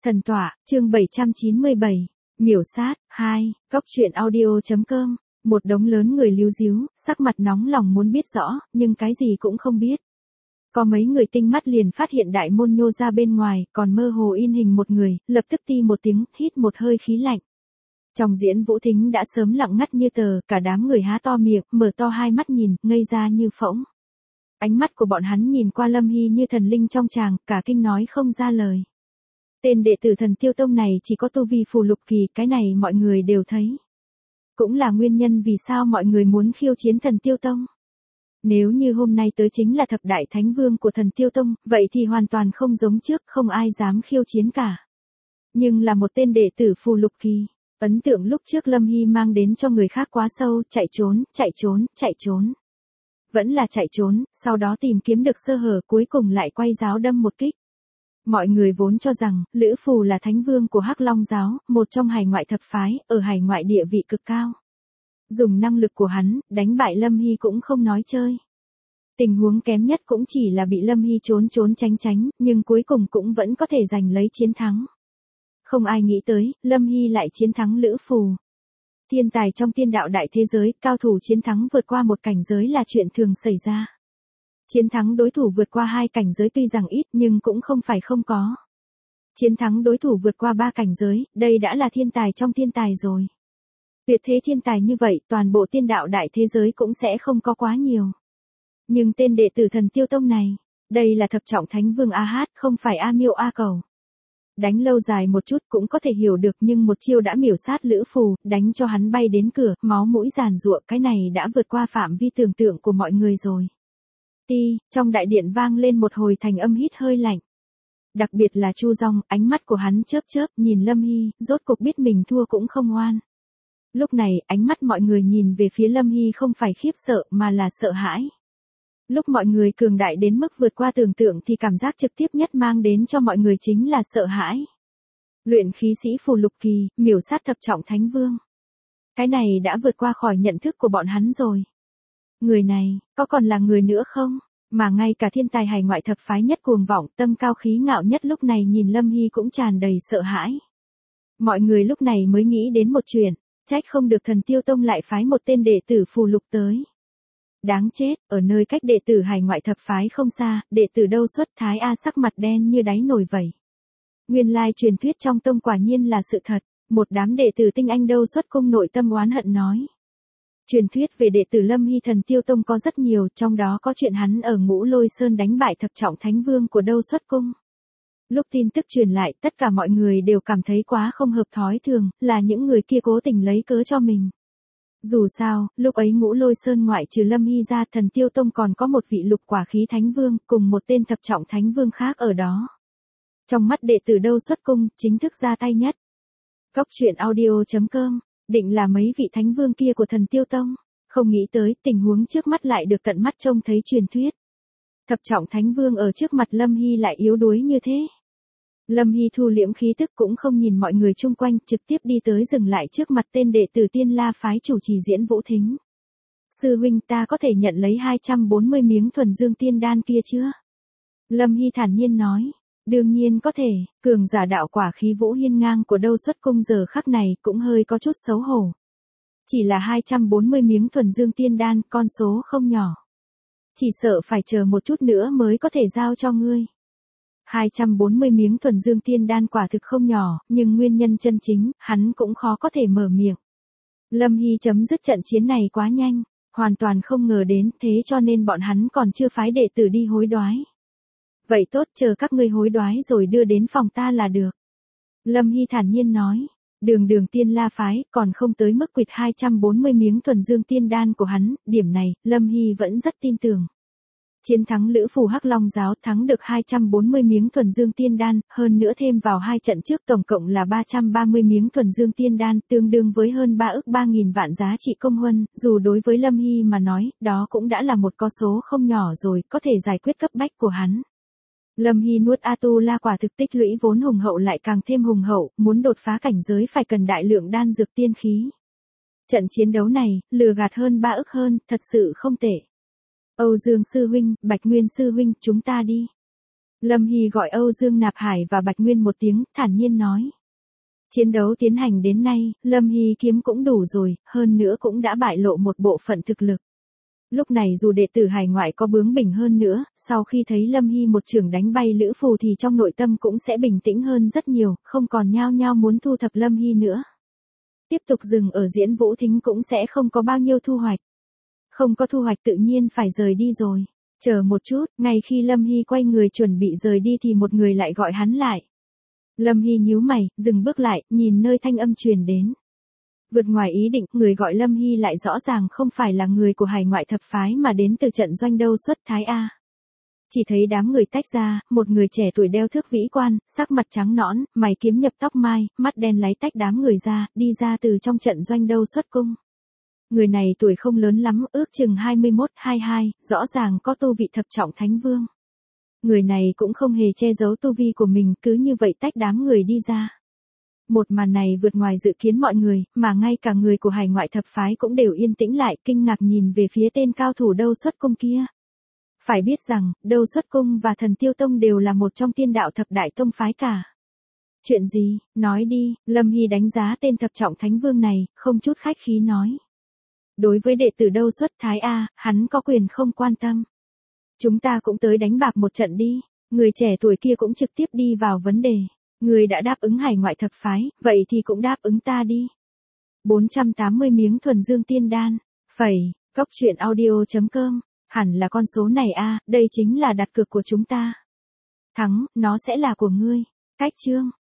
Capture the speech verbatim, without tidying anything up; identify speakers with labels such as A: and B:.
A: Thần tọa, chương bảy trăm chín mươi bảy, miểu sát, hai, cóc truyện audio.com, một đống lớn người líu díu, sắc mặt nóng lòng muốn biết rõ, nhưng cái gì cũng không biết. Có mấy người tinh mắt liền phát hiện đại môn nhô ra bên ngoài, còn mơ hồ in hình một người, lập tức ti một tiếng, hít một hơi khí lạnh. Trong diễn Vũ Thính đã sớm lặng ngắt như tờ, cả đám người há to miệng, mở to hai mắt nhìn, ngây ra như phỗng. Ánh mắt của bọn hắn nhìn qua Lâm Hy như thần linh trong tràng, cả kinh nói không ra lời. Tên đệ tử Thần Tiêu Tông này chỉ có tu vi phù lục kỳ, cái này mọi người đều thấy. Cũng là nguyên nhân vì sao mọi người muốn khiêu chiến Thần Tiêu Tông. Nếu như hôm nay tới chính là thập đại thánh vương của Thần Tiêu Tông, vậy thì hoàn toàn không giống trước, không ai dám khiêu chiến cả. Nhưng là một tên đệ tử phù lục kỳ, ấn tượng lúc trước Lâm Hy mang đến cho người khác quá sâu, chạy trốn, chạy trốn, chạy trốn. Vẫn là chạy trốn, sau đó tìm kiếm được sơ hở, cuối cùng lại quay giáo đâm một kích. Mọi người vốn cho rằng, Lữ Phù là thánh vương của Hắc Long giáo, một trong hải ngoại thập phái, ở hải ngoại địa vị cực cao. Dùng năng lực của hắn, đánh bại Lâm Hy cũng không nói chơi. Tình huống kém nhất cũng chỉ là bị Lâm Hy trốn trốn tránh tránh, nhưng cuối cùng cũng vẫn có thể giành lấy chiến thắng. Không ai nghĩ tới, Lâm Hy lại chiến thắng Lữ Phù. Thiên tài trong tiên đạo đại thế giới, cao thủ chiến thắng vượt qua một cảnh giới là chuyện thường xảy ra. Chiến thắng đối thủ vượt qua hai cảnh giới tuy rằng ít nhưng cũng không phải không có. Chiến thắng đối thủ vượt qua ba cảnh giới, đây đã là thiên tài trong thiên tài rồi. Tuyệt thế thiên tài như vậy, toàn bộ tiên đạo đại thế giới cũng sẽ không có quá nhiều. Nhưng tên đệ tử Thần Tiêu Tông này, đây là thập trọng thánh vương A Hát, không phải A Miêu A Cầu. Đánh lâu dài một chút cũng có thể hiểu được, nhưng một chiêu đã miểu sát Lữ Phù, đánh cho hắn bay đến cửa, máu mũi giàn giụa, cái này đã vượt qua phạm vi tưởng tượng của mọi người rồi. Ti, trong đại điện vang lên một hồi thành âm hít hơi lạnh. Đặc biệt là Chu Dòng, ánh mắt của hắn chớp chớp, nhìn Lâm Hy, rốt cục biết mình thua cũng không oan. Lúc này, ánh mắt mọi người nhìn về phía Lâm Hy không phải khiếp sợ mà là sợ hãi. Lúc mọi người cường đại đến mức vượt qua tưởng tượng thì cảm giác trực tiếp nhất mang đến cho mọi người chính là sợ hãi. Luyện khí sĩ phù lục kỳ, miểu sát thập trọng thánh vương. Cái này đã vượt qua khỏi nhận thức của bọn hắn rồi. Người này, có còn là người nữa không? Mà ngay cả thiên tài hải ngoại thập phái nhất cuồng vọng, tâm cao khí ngạo nhất lúc này nhìn Lâm Hy cũng tràn đầy sợ hãi. Mọi người lúc này mới nghĩ đến một chuyện, trách không được Thần Tiêu Tông lại phái một tên đệ tử phù lục tới. Đáng chết, ở nơi cách đệ tử hải ngoại thập phái không xa, đệ tử Đâu Xuất Thái A sắc mặt đen như đáy nồi vậy. Nguyên lai truyền thuyết trong tông quả nhiên là sự thật, một đám đệ tử tinh anh Đâu Xuất cung nội tâm oán hận nói. Truyền thuyết về đệ tử Lâm Hy Thần Tiêu Tông có rất nhiều, trong đó có chuyện hắn ở Ngũ Lôi Sơn đánh bại thập trọng thánh vương của Đâu Xuất cung. Lúc tin tức truyền lại, tất cả mọi người đều cảm thấy quá không hợp thói thường, là những người kia cố tình lấy cớ cho mình. Dù sao, lúc ấy Ngũ Lôi Sơn ngoại trừ Lâm Hy ra, Thần Tiêu Tông còn có một vị lục quả khí thánh vương, cùng một tên thập trọng thánh vương khác ở đó. Trong mắt đệ tử Đâu Xuất cung, chính thức ra tay nhất. Cóc truyện audio.com, định là mấy vị thánh vương kia của Thần Tiêu Tông, không nghĩ tới tình huống trước mắt lại được tận mắt trông thấy truyền thuyết. Thập trọng thánh vương ở trước mặt Lâm Hy lại yếu đuối như thế. Lâm Hy thu liễm khí tức cũng không nhìn mọi người chung quanh, trực tiếp đi tới dừng lại trước mặt tên đệ tử Tiên La phái chủ trì diễn Vũ Thính. Sư huynh, ta có thể nhận lấy hai trăm bốn mươi miếng thuần dương tiên đan kia chưa? Lâm Hy thản nhiên nói. Đương nhiên có thể, cường giả đạo quả khí vũ hiên ngang của Đâu Xuất cung giờ khắc này cũng hơi có chút xấu hổ. Chỉ là hai trăm bốn mươi miếng thuần dương tiên đan, con số không nhỏ. Chỉ sợ phải chờ một chút nữa mới có thể giao cho ngươi. hai trăm bốn mươi miếng thuần dương tiên đan quả thực không nhỏ, nhưng nguyên nhân chân chính, hắn cũng khó có thể mở miệng. Lâm Hy chấm dứt trận chiến này quá nhanh, hoàn toàn không ngờ đến, thế cho nên bọn hắn còn chưa phái đệ tử đi hối đoái. Vậy tốt, chờ các ngươi hối đoái rồi đưa đến phòng ta là được. Lâm Hy thản nhiên nói, đường đường Tiên La phái, còn không tới mức quỵt hai trăm bốn mươi miếng thuần dương tiên đan của hắn, điểm này, Lâm Hy vẫn rất tin tưởng. Chiến thắng Lữ Phù Hắc Long giáo, thắng được hai trăm bốn mươi miếng thuần dương tiên đan, hơn nữa thêm vào hai trận trước tổng cộng là ba trăm ba mươi miếng thuần dương tiên đan, tương đương với hơn ba ức ba nghìn vạn giá trị công huân, dù đối với Lâm Hy mà nói, đó cũng đã là một con số không nhỏ rồi, có thể giải quyết cấp bách của hắn. Lâm Hy nuốt A Tu La quả thực tích lũy vốn hùng hậu lại càng thêm hùng hậu, muốn đột phá cảnh giới phải cần đại lượng đan dược tiên khí. Trận chiến đấu này, lừa gạt hơn ba ức hơn, thật sự không tệ. Âu Dương sư huynh, Bạch Nguyên sư huynh, chúng ta đi. Lâm Hy gọi Âu Dương Nạp Hải và Bạch Nguyên một tiếng, thản nhiên nói. Chiến đấu tiến hành đến nay, Lâm Hy kiếm cũng đủ rồi, hơn nữa cũng đã bại lộ một bộ phận thực lực. Lúc này dù đệ tử hải ngoại có bướng bỉnh hơn nữa, sau khi thấy Lâm Hy một chưởng đánh bay Lữ Phù thì trong nội tâm cũng sẽ bình tĩnh hơn rất nhiều, không còn nhao nhao muốn thu thập Lâm Hy nữa. Tiếp tục dừng ở Diễn Vũ Thính cũng sẽ không có bao nhiêu thu hoạch. Không có thu hoạch tự nhiên phải rời đi rồi. Chờ một chút, ngay khi Lâm Hy quay người chuẩn bị rời đi thì một người lại gọi hắn lại. Lâm Hy nhíu mày, dừng bước lại, nhìn nơi thanh âm truyền đến. Vượt ngoài ý định, người gọi Lâm Hy lại rõ ràng không phải là người của hải ngoại thập phái mà đến từ trận doanh Đâu Xuất Thái A. Chỉ thấy đám người tách ra, một người trẻ tuổi đeo thước vĩ quan, sắc mặt trắng nõn, mày kiếm nhập tóc mai, mắt đen láy tách đám người ra, đi ra từ trong trận doanh Đâu Xuất cung. Người này tuổi không lớn lắm, ước chừng hai mươi mốt hai mươi hai, rõ ràng có tu vị thập trọng thánh vương. Người này cũng không hề che giấu tu vi của mình, cứ như vậy tách đám người đi ra. Một màn này vượt ngoài dự kiến mọi người, mà ngay cả người của hải ngoại thập phái cũng đều yên tĩnh lại, kinh ngạc nhìn về phía tên cao thủ Đâu Xuất cung kia. Phải biết rằng, Đâu Xuất cung và Thần Tiêu Tông đều là một trong tiên đạo thập đại tông phái cả. Chuyện gì, nói đi, Lâm Hy đánh giá tên thập trọng thánh vương này, không chút khách khí nói. Đối với đệ tử Đâu Xuất Thái A, hắn có quyền không quan tâm. Chúng ta cũng tới đánh bạc một trận đi, người trẻ tuổi kia cũng trực tiếp đi vào vấn đề. Người đã đáp ứng hải ngoại thập phái, vậy thì cũng đáp ứng ta đi. bốn trăm tám mươi miếng thuần dương tiên đan, phẩy, cốc truyện audio chấm com, hẳn là con số này a, đây chính là đặt cược của chúng ta. Thắng, nó sẽ là của ngươi. Cách chương.